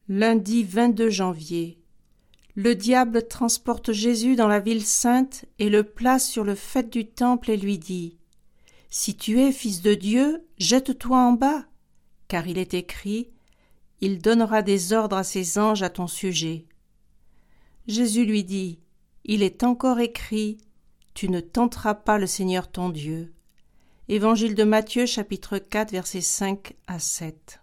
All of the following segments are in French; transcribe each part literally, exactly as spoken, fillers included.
Lundi vingt-deux janvier. Le diable transporte Jésus dans la ville sainte et le place sur le faîte du temple et lui dit : « Si tu es fils de Dieu, jette-toi en bas, car il est écrit : il donnera des ordres à ses anges à ton sujet. » Jésus lui dit : « Il est encore écrit : tu ne tenteras pas le Seigneur ton Dieu. » Évangile de Matthieu, chapitre quatre, versets cinq à sept.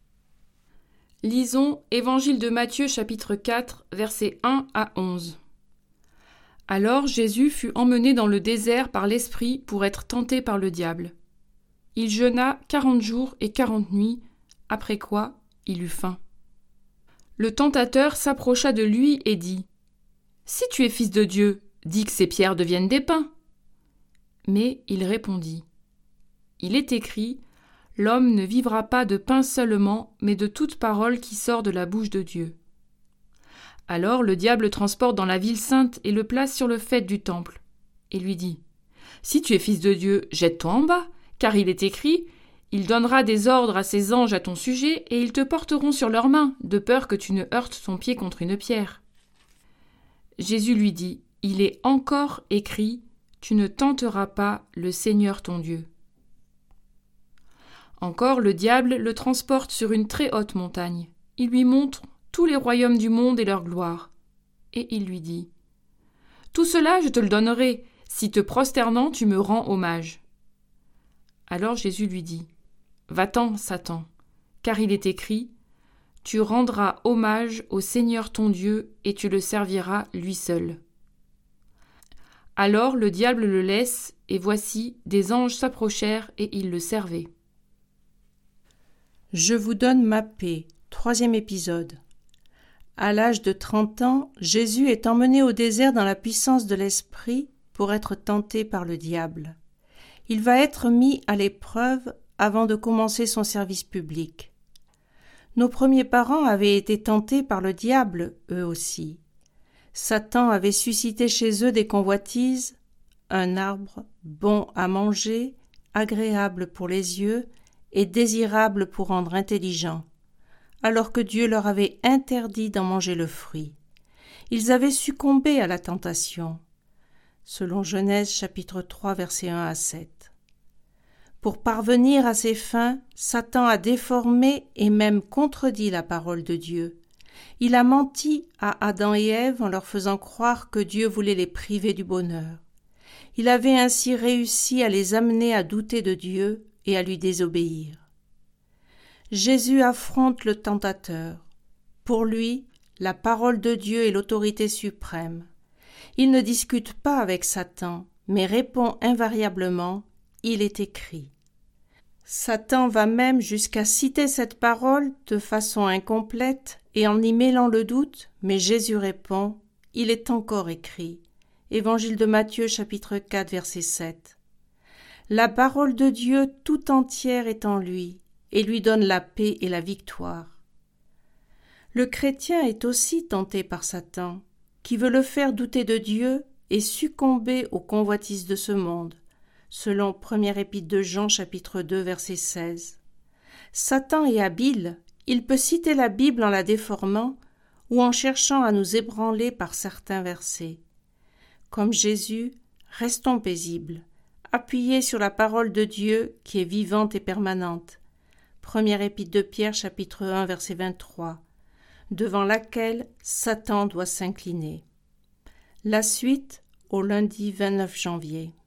Lisons Évangile de Matthieu chapitre quatre, versets un à onze. Alors Jésus fut emmené dans le désert par l'Esprit pour être tenté par le diable. Il jeûna quarante jours et quarante nuits, après quoi il eut faim. Le tentateur s'approcha de lui et dit : « Si tu es fils de Dieu, dis que ces pierres deviennent des pains. » Mais il répondit : « Il est écrit : l'homme ne vivra pas de pain seulement, mais de toute parole qui sort de la bouche de Dieu. » Alors le diable le transporte dans la ville sainte et le place sur le faîte du temple, et lui dit : « Si tu es fils de Dieu, jette-toi en bas, car il est écrit : il donnera des ordres à ses anges à ton sujet, et ils te porteront sur leurs mains, de peur que tu ne heurtes ton pied contre une pierre. » Jésus lui dit : « Il est encore écrit : tu ne tenteras pas le Seigneur ton Dieu. » Encore le diable le transporte sur une très haute montagne. Il lui montre tous les royaumes du monde et leur gloire. Et il lui dit : « Tout cela je te le donnerai, si te prosternant tu me rends hommage. » Alors Jésus lui dit : « Va-t'en, Satan, car il est écrit : tu rendras hommage au Seigneur ton Dieu et tu le serviras lui seul. » Alors le diable le laisse, et voici, des anges s'approchèrent et ils le servaient. Je vous donne ma paix. Troisième épisode. À l'âge de trente ans, Jésus est emmené au désert dans la puissance de l'Esprit pour être tenté par le diable. Il va être mis à l'épreuve avant de commencer son service public. Nos premiers parents avaient été tentés par le diable, eux aussi. Satan avait suscité chez eux des convoitises, un arbre bon à manger, agréable pour les yeux et désirable pour rendre intelligent, alors que Dieu leur avait interdit d'en manger le fruit. Ils avaient succombé à la tentation, selon Genèse chapitre trois, versets un à sept. Pour parvenir à ses fins, Satan a déformé et même contredit la parole de Dieu. Il a menti à Adam et Ève en leur faisant croire que Dieu voulait les priver du bonheur. Il avait ainsi réussi à les amener à douter de Dieu et à lui désobéir. Jésus affronte le tentateur. Pour lui, la parole de Dieu est l'autorité suprême. Il ne discute pas avec Satan, mais répond invariablement : il est écrit. Satan va même jusqu'à citer cette parole de façon incomplète et en y mêlant le doute, mais Jésus répond : il est encore écrit. Évangile de Matthieu chapitre quatre, verset sept. La parole de Dieu tout entière est en lui et lui donne la paix et la victoire. Le chrétien est aussi tenté par Satan, qui veut le faire douter de Dieu et succomber aux convoitises de ce monde, selon première épître de Jean chapitre deux, verset seize. Satan est habile, il peut citer la Bible en la déformant ou en cherchant à nous ébranler par certains versets. Comme Jésus, restons paisibles, appuyés sur la parole de Dieu qui est vivante et permanente. Première épître de Pierre, chapitre un, verset vingt-trois, devant laquelle Satan doit s'incliner. La suite au lundi vingt-neuf janvier.